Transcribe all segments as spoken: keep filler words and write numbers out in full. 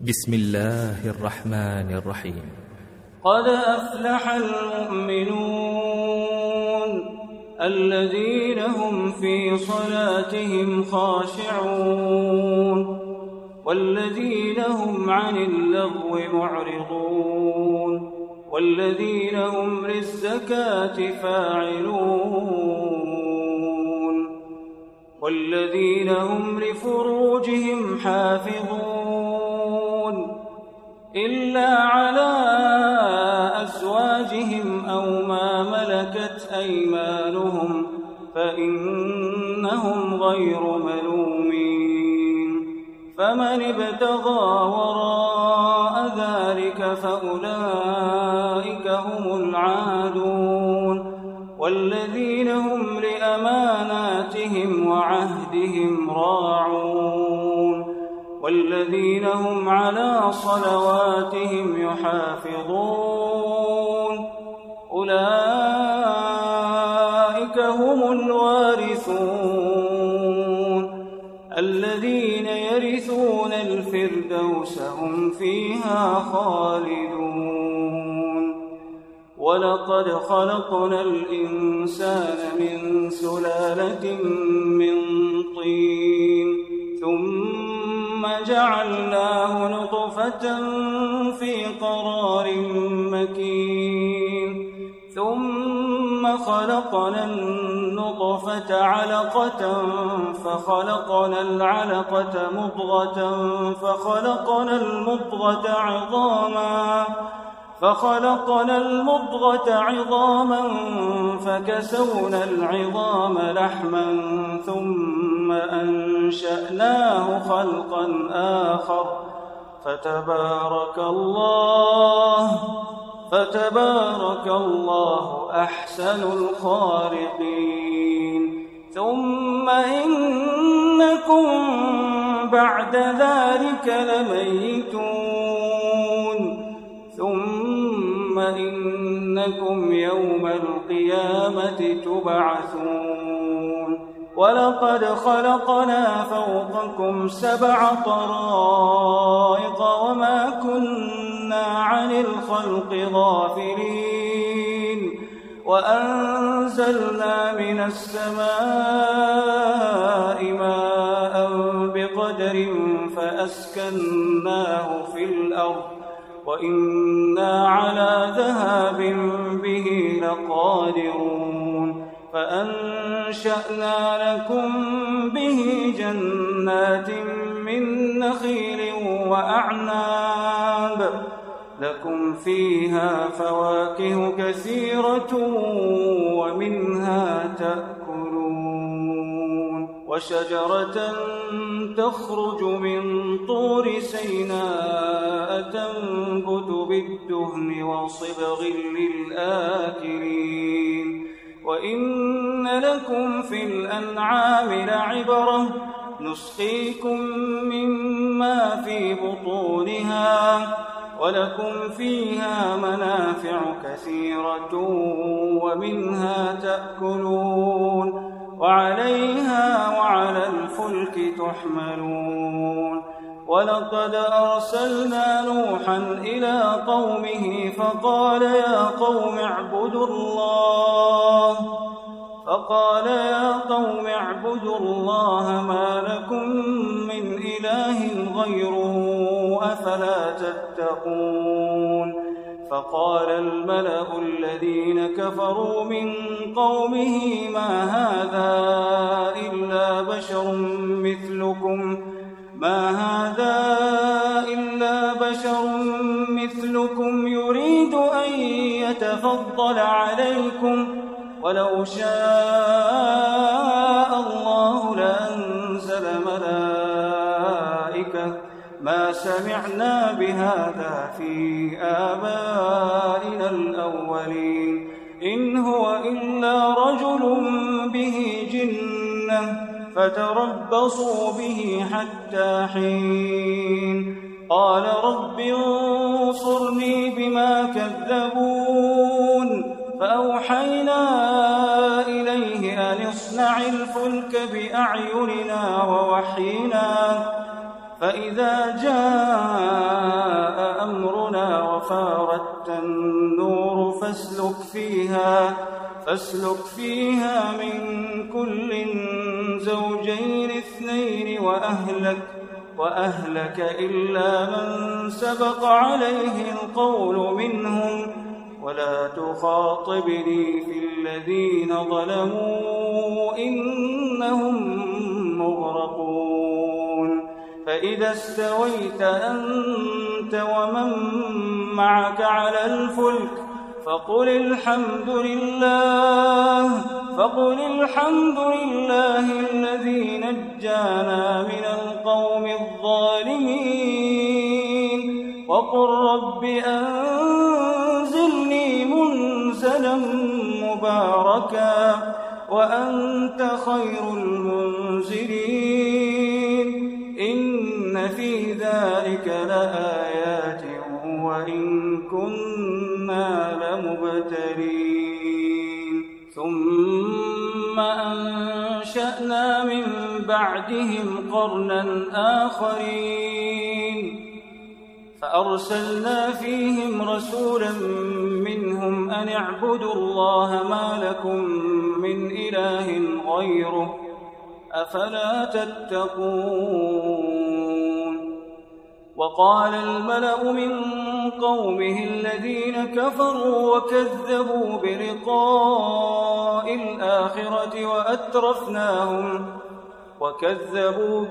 بسم الله الرحمن الرحيم. قد أفلح المؤمنون الذين هم في صلاتهم خاشعون والذين هم عن اللغو معرضون والذين هم للزكاة فاعلون والذين هم لفروجهم حافظون إلا على أزواجهم أو ما ملكت أيمانهم فإنهم غير ملومين. فمن ابتغى وراء ذلك فأولئك هم العادون والذين هم لأماناتهم وعهدهم راعون والذين هم على صلواتهم يحافظون أولئك هم الوارثون الذين يرثون الفردوس هم فيها خالدون. ولقد خلقنا الإنسان من سلالة من طين ثم جعلناه نطفة في قرار مكين ثم خلقنا النطفة علقة فخلقنا العلقة مضغة فخلقنا المضغة عظاما فخلقنا المضغة عظاما فكسونا العظام لحما ثم أنشأناه خلقا آخر فتبارك الله فتبارك الله أحسن الخالقين. ثم إنكم بعد ذلك لميتون ثم إنكم يوم القيامة تبعثون. ولقد خلقنا فوقكم سبع طرائق وما كنا عن الخلق غافلين وأنزلنا من السماء ماء بقدر فأسكناه في الأرض وإنا على ذهاب به لقادرون. فأنشأنا لكم به جنات من نخيل وأعناب لكم فيها فواكه كثيرة ومنها تأكلون. وشجرة تخرج من طور سيناء تنبت بالدهن وصبغ للآكلين. وإن لكم في الأنعام لعبرة نسقيكم مما في بطونها ولكم فيها منافع كثيرة ومنها تأكلون وعليها وعلى الفلك تحملون. ولقد أرسلنا نوحا إلى قومه فقال يا قوم اعبدوا الله فقال يا قوم اعبدوا الله ما لكم من إله غيره أفلا تتقون. فقال الملأ الذين كفروا من قومه ما هذا إلا بشر مثلكم ما هذا إلا بشر مثلكم يريد أن يتفضل عليكم ولو شاء الله لأنزل ملائكة ما سمعنا بهذا في آبائنا الأولين إن هو إلا رجل به جنة فتربصوا به حتى حين. قال رب انصرني بما كذبون فأوحينا إليه أن اصنع الفلك بأعيننا ووحينا فإذا جاء فاسلك فيها فاسلك فيها من كل زوجين اثنين وأهلك وأهلك إلا من سبق عليه القول منهم ولا تخاطبني في الذين ظلموا إنهم مغرقون فإذا استويت أنت ومن معك على الفلك فقل الحمد لله فقل الحمد لله الذي نجانا من القوم الظالمين وقل رب أنزلني منزلا مباركا وأنت خير المنزلين إن في ذلك لآيات وإن كنا لمبتلين ثم أنشأنا من بعدهم قرنا آخرين فأرسلنا فيهم رسولا منهم أن اعبدوا الله ما لكم من إله غيره أفلا تتقون وقال الملأ من قومه الذين كفروا وكذبوا بلقاء الآخرة وأترفناهم وكذبوا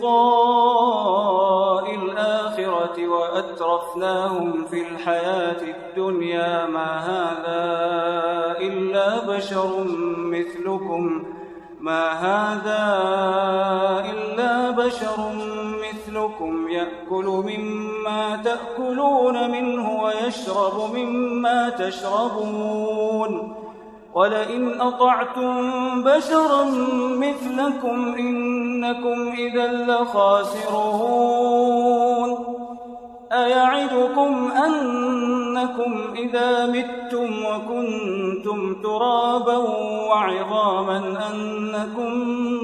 بلقاء الآخرة وأترفناهم في الحياة الدنيا ما هذا إلا بشر مثلكم ما هذا إلا بشر مثلكم يأكل مما تأكلون منه ويشرب مما تشربون ولئن أطعتم بشرا مثلكم إنكم إذا لخاسرون أيعدكم أنكم إذا متم وكنتم ترابا وعظاما أنكم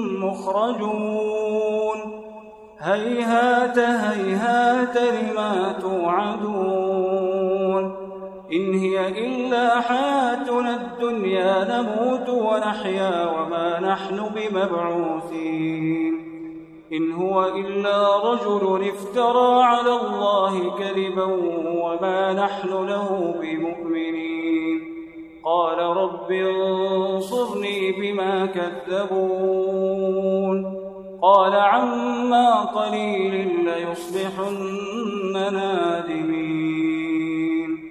مخرجون هيهات هيهات لما توعدون إن هي إلا حياتنا الدنيا نموت ونحيا وما نحن بمبعوثين إن هو إلا رجل افترى على الله كذبا وما نحن له بمؤمنين قال رب انصرني بما كذبون قال عما قليل ليصبحن نادمين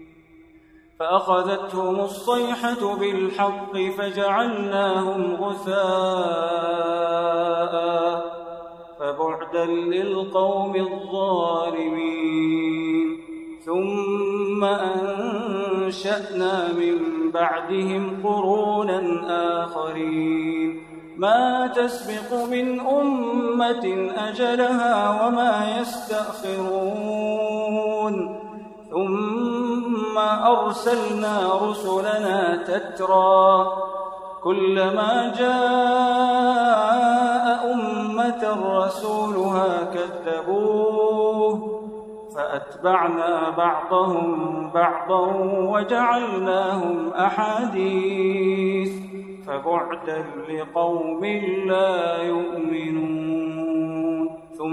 فأخذتهم الصيحة بالحق فجعلناهم غثاء فبعدا للقوم الظالمين ثم أنشأنا من بعدهم قرونا آخرين ما تسبق من أمة أجلها وما يستأخرون ثم أرسلنا رسلنا تترى كلما جاء أمة رسولها كذبوه فأتبعنا بعضهم بعضا وجعلناهم أحاديث فبعدا لقوم لا يؤمنون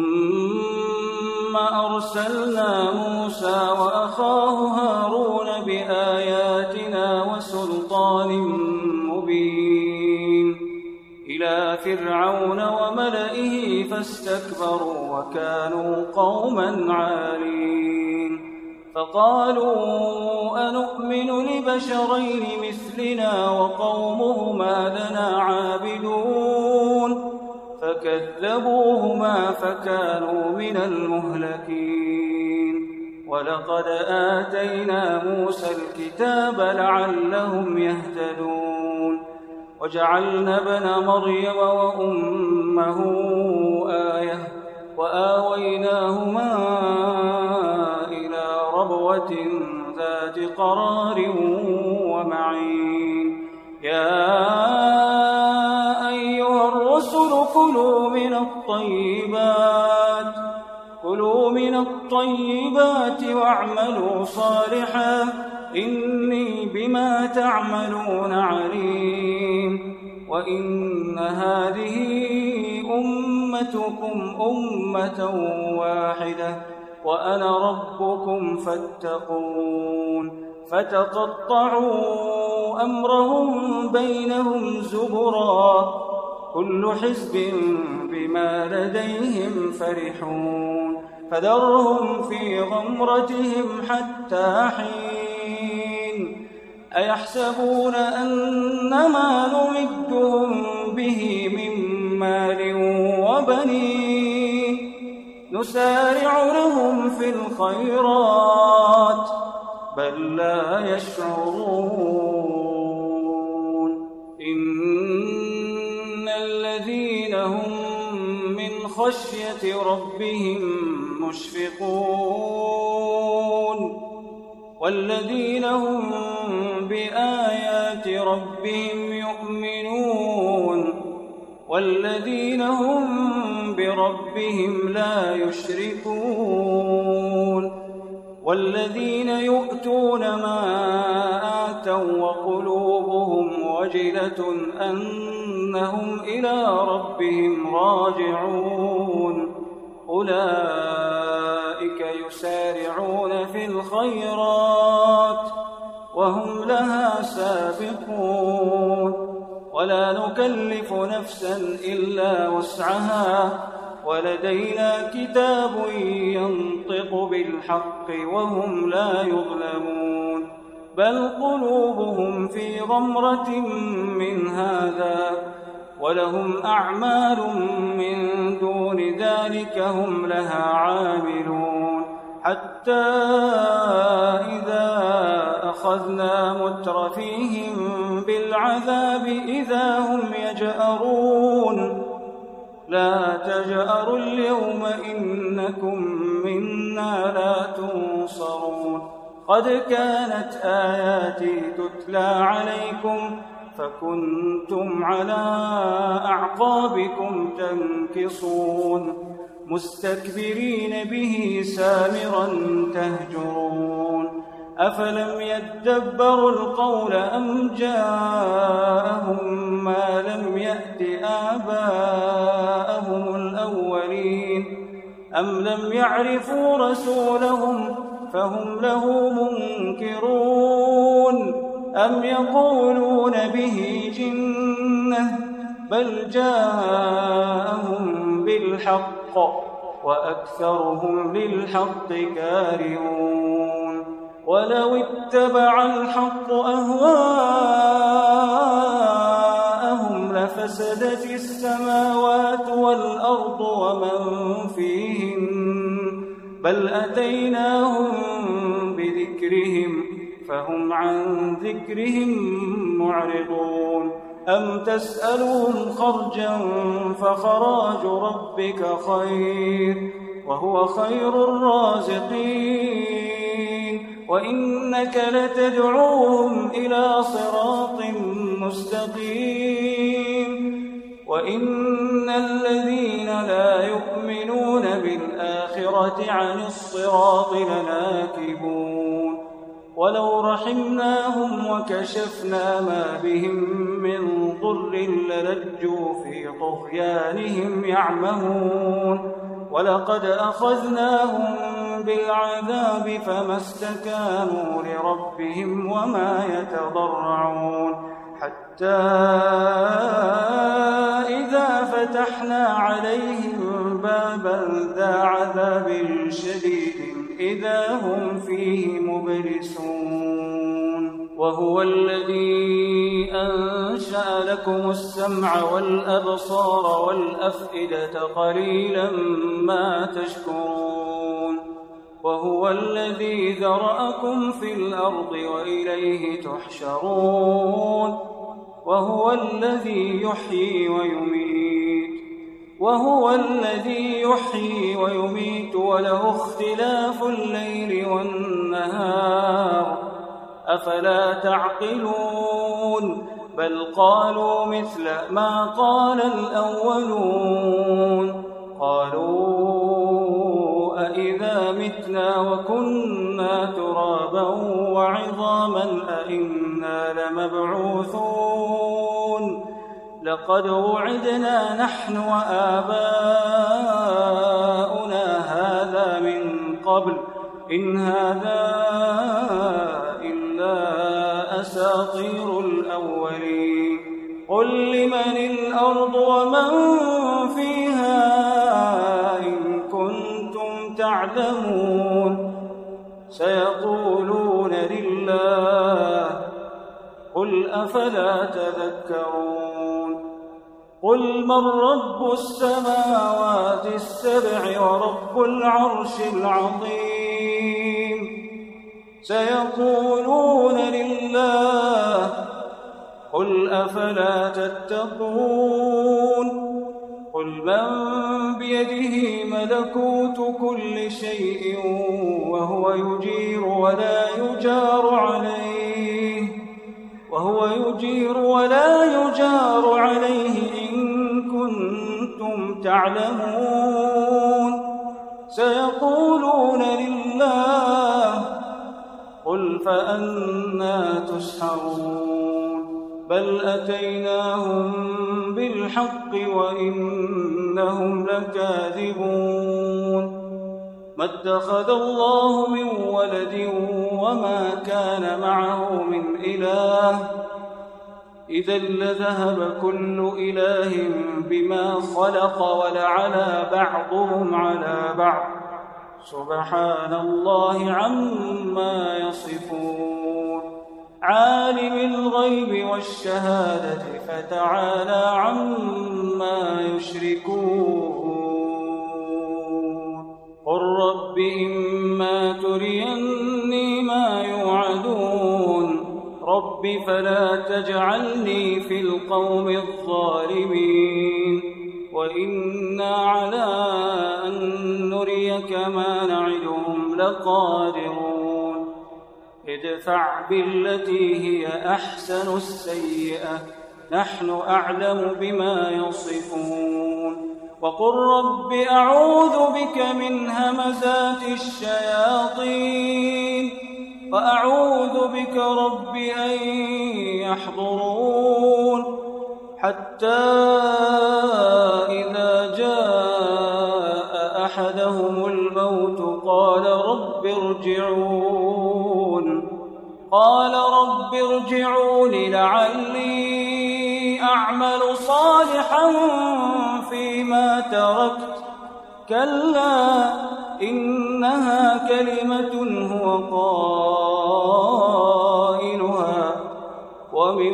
ثم أرسلنا موسى وأخاه هارون بآياتنا وسلطان مبين إلى فرعون وملئه فاستكبروا وكانوا قوما عالين فقالوا أنؤمن لبشرين مثلنا وقومهما لنا عابدون فكذبوهما فكانوا من المهلكين ولقد آتينا موسى الكتاب لعلهم يهتدون وجعلنا ابن مريم وأمه آية وآويناهما إلى ربوة ذات قرار ومعين يا أيها الرسل كلوا من الطيبات كلوا من الطيبات واعملوا صالحا إني بما تعملون عليم وإن هذه أمتكم أمة واحدة وأنا ربكم فاتقون فتقطعوا أمرهم بينهم زبرا كل حزب بما لديهم فرحون فذرهم في غمرتهم حتى حين أيحسبون أنما نمدهم به من مال وبنين نسارع لهم في الخيرات بل لا يشعرون إن الذين هم من خشية ربهم مشفقون والذين هم بآيات ربهم يؤمنون والذين هم بربهم لا يشركون والذين يؤتون ما آتوا وقلوبهم وجلة أنهم إلى ربهم راجعون أولئك يسارعون في الخيرات وهم لها سابقون ولا نكلف نفسا إلا وسعها ولدينا كتاب ينطق بالحق وهم لا يظلمون بل قلوبهم في غمرة من هذا ولهم أعمال من دون ذلك هم لها عاملون حتى إذا أخذنا مترفيهم بالعذاب إذا هم يجأرون لا تجأروا اليوم إنكم منا لا تنصرون قد كانت آياتي تتلى عليكم فكنتم على أعقابكم تنكصون مستكبرين به سامرا تهجرون أفلم يدبروا القول أم جاءهم ما لم يأت آباءهم الأولين أم لم يعرفوا رسولهم فهم له منكرون أم يقولون به جنة بل جاءهم بالحق وأكثرهم للحق كارهون ولو اتبع الحق أهواءهم لفسدت السماوات والأرض ومن فيهن بل أتيناهم بذكرهم فهم عن ذكرهم معرضون أم تسألهم خرجا فخراج ربك خير وهو خير الرازقين وإنك لتدعوهم إلى صراط مستقيم وإن الذين لا يؤمنون بالآخرة عن الصراط لناكبون ولو رحمناهم وكشفنا ما بهم من ضر للجوا في طغيانهم يعمهون ولقد أخذناهم بالعذاب فما استكانوا لربهم وما يتضرعون حتى إذا فتحنا عليهم بابا ذا عذاب شديد إذا هم فيه مبلسون وهو الذي أنشأ لكم السمع والأبصار والأفئدة قليلا ما تشكرون وهو الذي ذرأكم في الأرض وإليه تحشرون وهو الذي يحيي ويميت وهو الذي يحيي ويميت وله اختلاف الليل والنهار أفلا تعقلون بل قالوا مثل ما قال الأولون قالوا أإذا متنا متنا وكنا ترابا وعظاما أئنا لمبعوثون لقد وعدنا نحن وآباؤنا هذا من قبل إن هذا إلا أساطير الأولين قل لمن الأرض ومن فيها إن كنتم تعلمون سيقولون لله قل أفلا تذكرون قل من رب السماوات السبع ورب العرش العظيم سيقولون لله قل أفلا تتقون قل من بيده ملكوت كل شيء وهو يجير ولا يجار عليه وهو يجير ولا يجار عليه إن كنتم تعلمون سيقولون لله قل فأنى تسحرون بل أتيناهم بالحق وإنهم لكاذبون ما اتخذ الله من ولد وما كان معه من إله إذا لذهب كل إله بما خلق ولعلى بعضهم على بعض سبحان الله عما يصفون عالم الغيب والشهادة فتعالى عما يشركون قل رب إما تريني ما يوعدون رب فلا تجعلني في القوم الظالمين وإنا على أن نريك ما نعدهم لقادرون ادفع بالتي هي أحسن السيئة نحن أعلم بما يصفون وقل رب أعوذ بك من همزات الشياطين وأعوذ بك رب أن يحضرون حتى إذا جاء أحدهم الموت قال رب ارجعون قال رب ارجعون لعلي أعمل صالحا فيما تركت كلا إنها كلمة هو قائلها ومن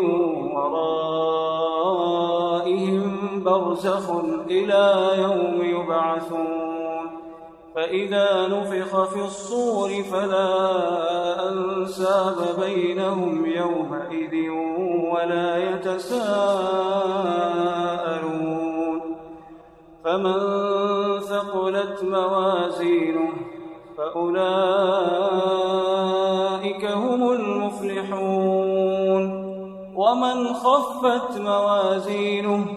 ورائهم برزخ إلى يوم يبعثون فإذا نفخ في الصور فلا أنساب بينهم يومئذ ولا يتساءلون فمن ثقلت موازينه فأولئك هم المفلحون ومن خفت موازينه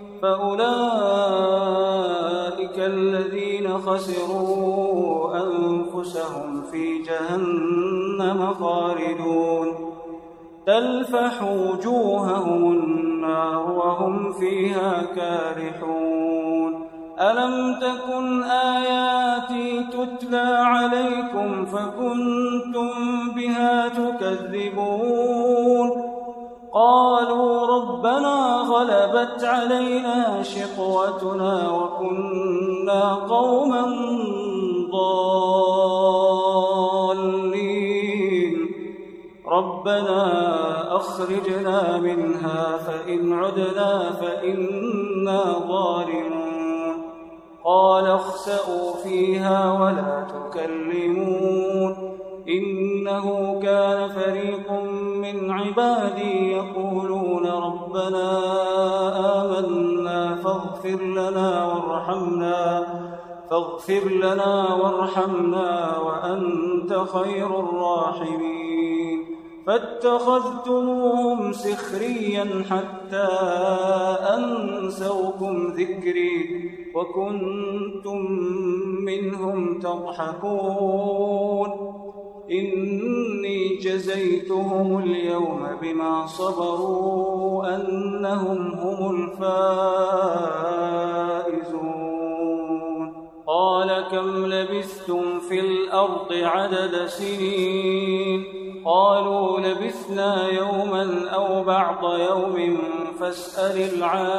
فأولئك الذين خسروا أنفسهم في جهنم خالدون تلفح وجوههم النار وهم فيها كارحون ألم تكن آياتي تتلى عليكم فكنتم بها تكذبون قالوا ربنا غلبت علينا شقوتنا وكنا قوما ضالين ربنا أخرجنا منها فإن عدنا فإنا ظالمون قال اخسئوا فيها ولا تكلمون إنه كان فريق من عبادي يقولون ربنا آمنا فاغفر لنا وارحمنا فاغفر لنا وارحمنا وأنت خير الراحمين فاتخذتموهم سخريا حتى أنسوكم ذكري وكنتم منهم تضحكون إني جزيتهم اليوم بما صبروا أنهم هم الفائزون قال كم لبثتم في الأرض عدد سنين قالوا لبثنا يوما أو بعض يوم فاسأل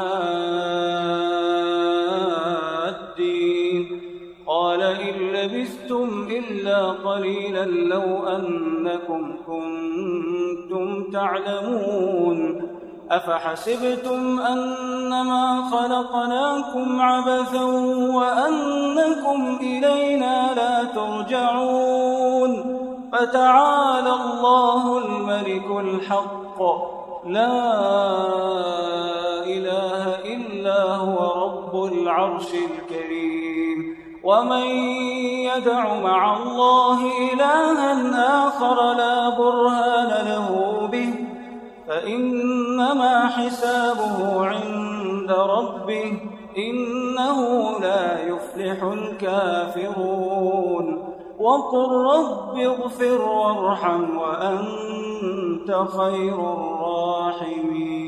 العادين قال إن لبثتم إلا قليلا لو أنكم كنتم تعلمون أفحسبتم أنما خلقناكم عبثا وأنكم إلينا لا ترجعون فتعالى الله الملك الحق لا إله إلا هو رب العرش الكريم ومن يدع مع الله إلها آخر لا برهان له به فإنما حسابه عند ربه إنه لا يفلح الكافرون وقل رب اغفر وارحم وأنت خير الراحمين